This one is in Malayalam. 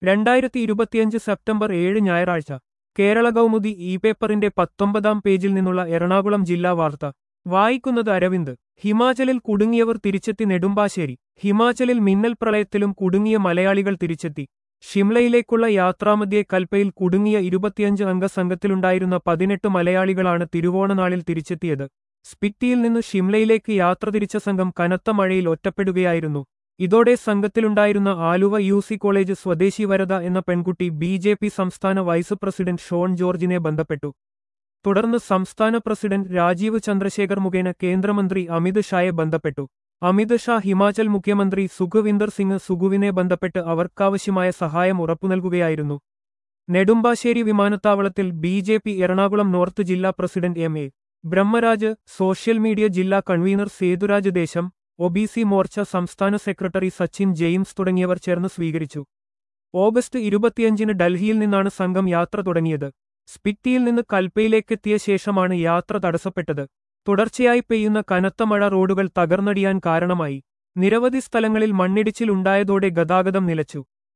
2025 സെപ്റ്റംബർ 7 ഞായറാഴ്ച കേരള കൗമുദി ഇ പേപ്പറിന്റെ 19-ാം പേജിൽ നിന്നുള്ള എറണാകുളം ജില്ലാ വാർത്ത വായിക്കുന്നത് അരവിന്ദ്. ഹിമാചലിൽ കുടുങ്ങിയവർ തിരിച്ചെത്തി. നെടുമ്പാശ്ശേരി. ഹിമാചലിൽ മിന്നൽ പ്രളയത്തിലും കുടുങ്ങിയ മലയാളികൾ തിരിച്ചെത്തി. ഷിംലയിലേക്കുള്ള യാത്രാമധ്യേ കൽപ്പയിൽ കുടുങ്ങിയ 25 അംഗ സംഘത്തിലുണ്ടായിരുന്ന 18 മലയാളികളാണ് തിരുവോണനാളിൽ തിരിച്ചെത്തിയത്. സ്പിറ്റിയിൽ നിന്ന് ഷിംലയിലേക്ക് യാത്ര തിരിച്ച സംഘം കനത്ത മഴയിൽ ഒറ്റപ്പെടുകയായിരുന്നു. ഇതോടെ സംഘത്തിലുണ്ടായിരുന്ന ആലുവ UC കോളേജ് സ്വദേശി വരദ എന്ന പെൺകുട്ടി BJP സംസ്ഥാന വൈസ് പ്രസിഡന്റ് ഷോൺ ജോർജിനെ ബന്ധപ്പെട്ടു. തുടർന്ന് സംസ്ഥാന പ്രസിഡന്റ് രാജീവ് ചന്ദ്രശേഖർ മുഖേന കേന്ദ്രമന്ത്രി അമിത് ഷായെ ബന്ധപ്പെട്ടു. അമിത് ഷാ ഹിമാചൽ മുഖ്യമന്ത്രി സുഖ്വിന്ദർ സിംഗ് സുഖുവിനെ ബന്ധപ്പെട്ട് അവർക്കാവശ്യമായ സഹായം ഉറപ്പുനൽകുകയായിരുന്നു. നെടുമ്പാശ്ശേരി വിമാനത്താവളത്തിൽ BJP എറണാകുളം നോർത്ത് ജില്ലാ president MA Brahmaraj, social media ജില്ലാ കൺവീനർ സേതുരാജ് ദേശം, OBC മോർച്ച സംസ്ഥാന സെക്രട്ടറി സച്ചിൻ ജെയിംസ് തുടങ്ങിയവർ ചേർന്ന് സ്വീകരിച്ചു. ഓഗസ്റ്റ് 25-ന് ഡൽഹിയിൽ നിന്നാണ് സംഘം യാത്ര തുടങ്ങിയത്. സ്പിറ്റിയിൽ നിന്ന് കൽപ്പയിലേക്കെത്തിയ ശേഷമാണ് യാത്ര തടസ്സപ്പെട്ടത്. തുടർച്ചയായി പെയ്യുന്ന കനത്ത മഴ റോഡുകൾ തകർന്നടിയാൻ കാരണമായി. നിരവധി സ്ഥലങ്ങളിൽ മണ്ണിടിച്ചിൽ ഉണ്ടായതോടെ ഗതാഗതം നിലച്ചു.